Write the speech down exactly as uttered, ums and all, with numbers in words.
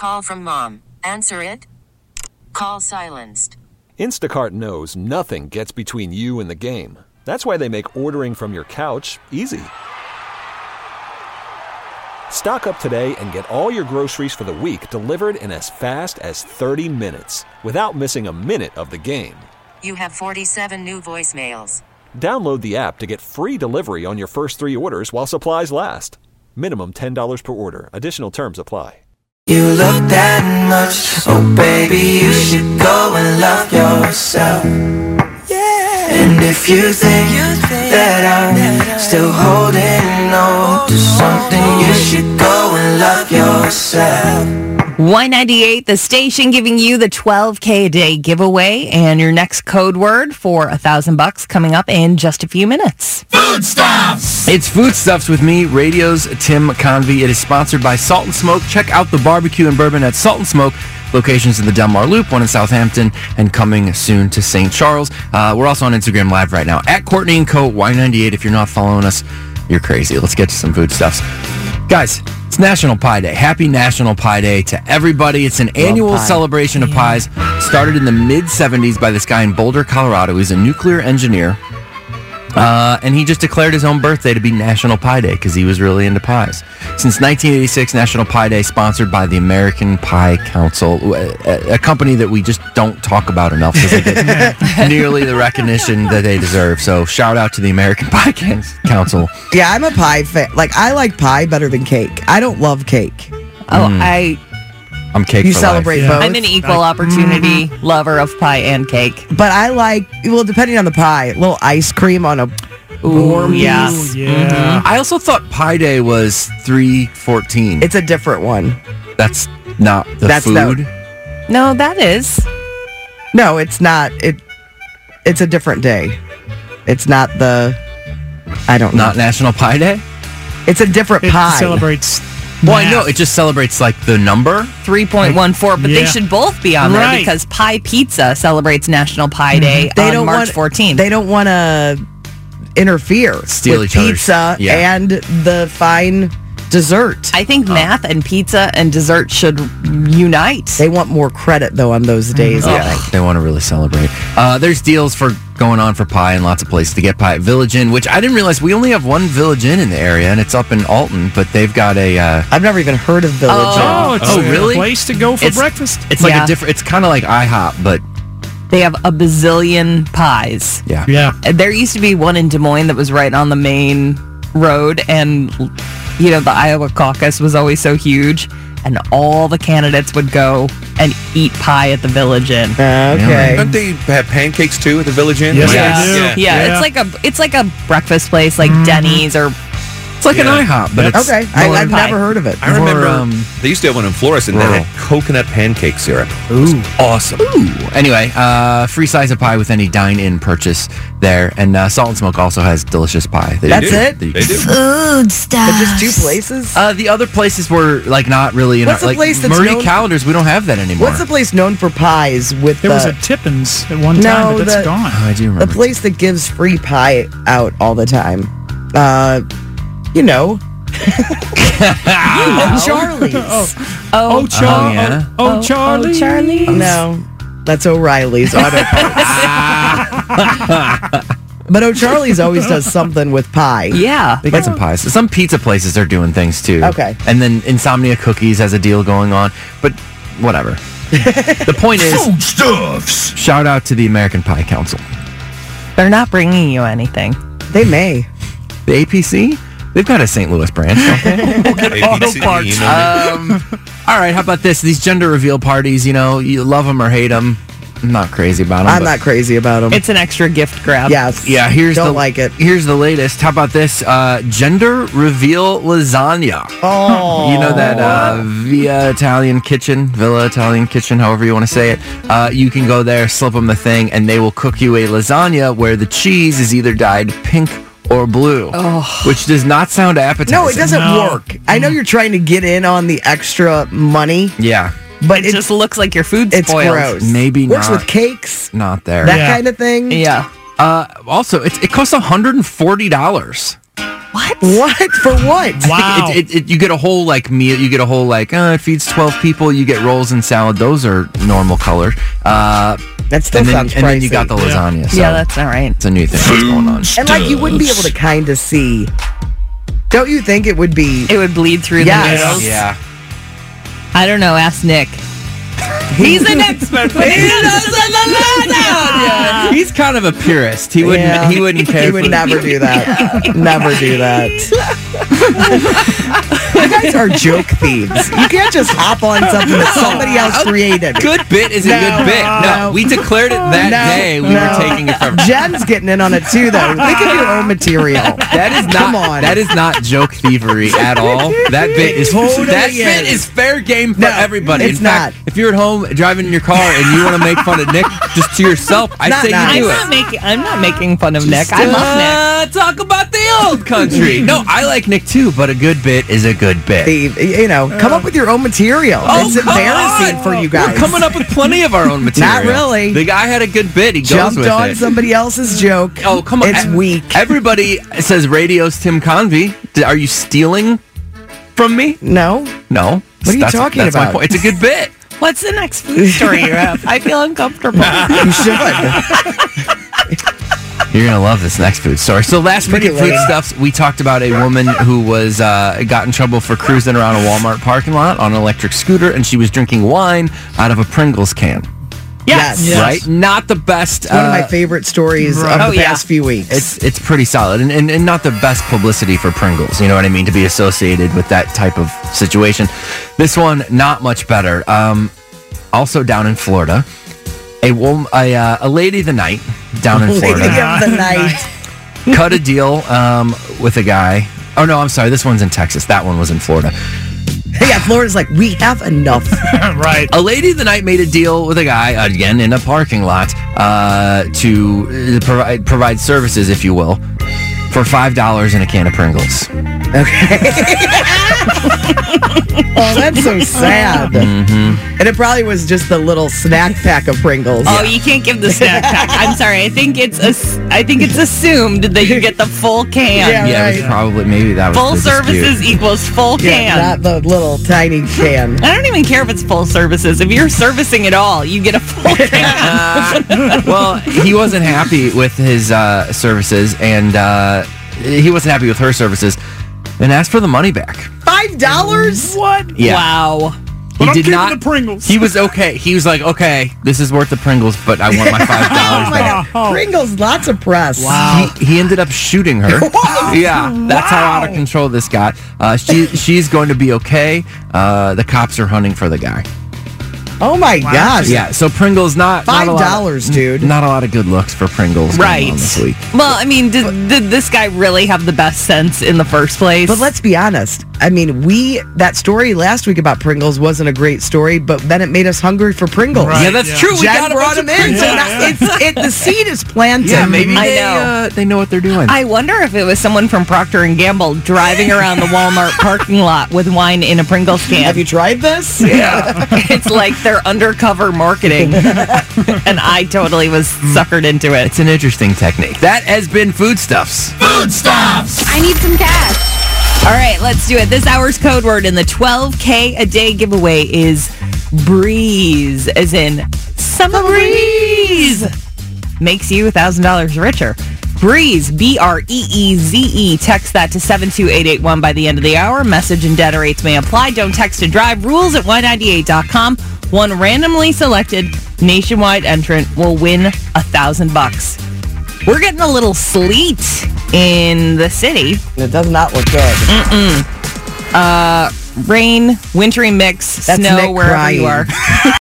Call from mom. Answer it. Call silenced. Instacart knows nothing gets between you and the game. That's why they make ordering from your couch easy. Stock up today and get all your groceries for the week delivered in as fast as thirty minutes without missing a minute of the game. You have forty-seven new voicemails. Download the app to get free delivery on your first three orders while supplies last. Minimum ten dollars per order. Additional terms apply. You look that much, oh baby, you should go and love yourself. Yeah. And if you think that I'm still holding on to something, you should go and love yourself. Y ninety-eight, the station giving you the twelve K a day giveaway and your next code word for a thousand bucks coming up in just a few minutes. Foodstuffs! It's Foodstuffs with me, Radio's Tim Convey. It is sponsored by Salt and Smoke. Check out the barbecue and bourbon at Salt and Smoke. Locations in the Delmar Loop, one in Southampton, and coming soon to Saint Charles. Uh, we're also on Instagram Live right now, at Courtney and Co. Y ninety-eight. If you're not following us, you're crazy. Let's get to some foodstuffs. Guys, it's National Pie Day. Happy National Pie Day to everybody. It's an Love annual pie. celebration of yeah. pies. Started in the mid-seventies by this guy in Boulder, Colorado. He's a nuclear engineer. Uh, and he just declared his own birthday to be National Pie Day because he was really into pies. Since nineteen eighty-six, National Pie Day, sponsored by the American Pie Council, a, a company that we just don't talk about enough because they get nearly the recognition that they deserve. So shout out to the American Pie Council. Yeah, I'm a pie fan. Like, I like pie better than cake. I don't love cake. Oh, mm. I... I'm cake You for celebrate life. both? I'm an equal opportunity mm-hmm. lover of pie and cake. But I like, well, depending on the pie, a little ice cream on a Ooh, warm yes. piece. Yeah. Mm-hmm. I also thought Pie Day was three fourteen. It's a different one. That's not the That's food? The, no, that is. No, it's not. It. It's a different day. It's not the, I don't know. Not National Pie Day? It's a different it pie. It celebrates... Well, I know. It just celebrates, like, the number. three point one four, but yeah. they should both be on there right. because Pie Pizza celebrates National Pie Day they on don't March want, fourteenth. They don't want to interfere Steal with each other's- pizza yeah. and the fine dessert. I think oh. math and pizza and dessert should unite. They want more credit, though, on those days. Mm-hmm. Yeah, they want to really celebrate. Uh, there's deals for going on for pie and lots of places to get pie. Village Inn, which I didn't realize we only have one Village Inn in the area, and it's up in Alton, but they've got a... Uh, I've never even heard of Village Oh. Inn. Oh, it's Oh, a really? place to go for It's- breakfast. it's like Yeah. a different... It's kind of like IHOP, but... They have a bazillion pies. Yeah. Yeah. And there used to be one in Des Moines that was right on the main road, and you know the Iowa caucus was always so huge, and all the candidates would go and eat pie at the Village Inn. Okay. Don't they have pancakes too at the Village Inn? Yes, yeah. they do. Yeah. Yeah. it's like a it's like a breakfast place like Mm-hmm. Denny's or It's like Yeah. an IHOP, but it's... Okay. I, more I've pie. never heard of it. I remember Or, um, they used to have one in Florence and that rural. had coconut pancake syrup. Ooh. Awesome. Ooh. Anyway, uh, free size of pie with any dine-in purchase there. And uh, Salt and Smoke also has delicious pie. They That's do. it? They They do. Food stuff. But just two places? Uh, the other places were like not really in What's our, the like place that's Marie known- Callender's. We don't have that anymore. What's the place known for pies with There the, was a Tippins at one No, time, but that's the- gone. Oh, I do the remember. place that gives free pie out all the time? Uh, you know. oh, Charlie's. Oh, oh, oh, Char- Oh, yeah. oh, oh, Charlie. oh, Charlie. No, that's O'Reilly's Auto Parts. But O'Charlie's always does something with pie. Yeah. They got some pies. Some pizza places are doing things too. Okay. And then Insomnia Cookies has a deal going on. But whatever. The point is, Foodstuffs. shout out to the American Pie Council. They're not bringing you anything. They may. The A P C? They've got a Saint Louis branch, don't they? A P C, you know me. um, all right, how about this? These gender reveal parties, you know, you love them or hate them. I'm not crazy about them. I'm not crazy about them. It's an extra gift grab. Yes. Yeah, here's Don't the like it. Here's the latest. How about this? Uh, gender reveal lasagna. Oh. You know that uh, Via Italian Kitchen, Villa Italian Kitchen, however you want to say it. Uh, you can go there, slip them the thing, and they will cook you a lasagna where the cheese is either dyed pink or blue, Oh. which does not sound appetizing. No, it doesn't No. work. I know you're trying to get in on the extra money, Yeah, but It it, just looks like your food's it's spoiled. gross. Maybe Works not. with cakes, not there. that Yeah. kind of thing. Yeah. Uh, also, it, it costs one hundred forty dollars. What? What? For what? Wow. It, it, it, you get a whole like meal. You get a whole like uh, it feeds twelve people. You get rolls and salad. Those are normal color. Uh, That still and then, sounds and then you pricey. got the lasagna. So Yeah, that's all right. it's a new thing that's going on. And like you wouldn't be able to kind of see. Don't you think it would be? It would bleed through Yes. the noodles. Yeah. I don't know. Ask Nick. He's an expert. He knows the lasagna. He's kind of a purist. He wouldn't. Yeah. He wouldn't care. He for would the- never do that. Never do that. You guys are joke thieves. You can't just hop on something that somebody else created. Good bit is a No, good bit. No, no. we declared it that No, day. We no. were taking it from. Jen's getting in on it too, though. Think of your own material. That is not. Come on. That is not joke thievery at all. That bit is. Totally that is. bit is fair game for No, everybody. it's in fact, not. if you're at home driving in your car and you want to make fun of Nick just to yourself, I Not say nice. you do I'm it. not making. I'm not making fun of Nick. I love Nick. Uh, talk about the old country. No, I like Nick too, but a good bit is a good bit. Thief. You know, come up with your own material. Oh, it's come embarrassing on. for you guys. We're coming up with plenty of our own material. Not really. The guy had a good bit. He goes Jumped with on it. somebody else's joke. Oh, come on. It's Ev- weak. Everybody says radio's Tim Convey. D- Are you stealing from me? No. No. What are you That's- talking that's my about? point. It's a good bit. What's the next food story you have? I feel uncomfortable. You should. You're gonna love this next food story. So last week Pretty at Food lame. Stuffs, we talked about a woman who was uh, got in trouble for cruising around a Walmart parking lot on an electric scooter, and she was drinking wine out of a Pringles can. Yes. Yes. Right? Not the best. One of my uh, favorite stories Right. of Oh, the yeah. past few weeks. It's it's pretty solid, and, and and not the best publicity for Pringles. You know what I mean? To be associated with that type of situation. This one, not much better. Um, also down in Florida, a wom- a, uh, a lady of the night down in Lady Florida of the night. cut a deal um, with a guy. Oh no, I'm sorry. This one's in Texas. That one was in Florida. Yeah, Florida's like, we have enough. Right. A lady of the night made a deal with a guy again in a parking lot uh, to uh, provide provide services, if you will, for five dollars and a can of Pringles. Oh, that's so sad. Mm-hmm. And it probably was just the little snack pack of Pringles. Oh, you can't give the snack pack. I'm sorry. I think it's ass- I think it's assumed that you get the full can. Yeah. Yeah, it was right. probably maybe that was Full the dispute. services equals full Yeah, can. not the little tiny can. I don't even care if it's full services. If you're servicing it all, you get a full can. Uh, well, he wasn't happy with his uh, services, and uh, he wasn't happy with her services, and asked for the money back. Five dollars? What? Yeah. Wow. He But I'm did keeping not. the Pringles. He was okay. He was like, okay, this is worth the Pringles, but I want my five Oh dollars my back. god. Pringles, lots of press. Wow. He, he ended up shooting her. Yeah, that's how out of control this got. Uh, she she's going to be okay. Uh, the cops are hunting for the guy. Oh my gosh. Yeah, so Pringles not not Five a lot of- dollars, dude. Not a lot of good looks for Pringles going Right. on this week. Well, I mean, did, did this guy really have the best sense in the first place? But let's be honest. I mean, we that story last week about Pringles wasn't a great story, but then it made us hungry for Pringles. Right. Yeah, that's yeah. true. We Jen got a brought bunch them of in, Pringles. so Yeah, now yeah. it's it. The seed is planted. Yeah, maybe I they know. uh, they know what they're doing. I wonder if it was someone from Procter and Gamble driving around the Walmart parking lot with wine in a Pringles can. Have you tried this? yeah. It's like they're undercover marketing, and I totally was suckered into it. It's an interesting technique. That has been Foodstuffs. I need some cash. All right, let's do it. This hour's code word in the twelve K a day giveaway is breeze, as in summer breeze. Makes you one thousand dollars richer. Breeze, B R E E Z E. Text that to seven two eight eight one by the end of the hour. Message and data rates may apply. Don't text to drive. Rules at Y ninety-eight dot com. One randomly selected nationwide entrant will win a thousand bucks. We're getting a little sleet in the city. It does not look good. Uh, rain, wintry mix, That's snow Nick wherever you crying. are.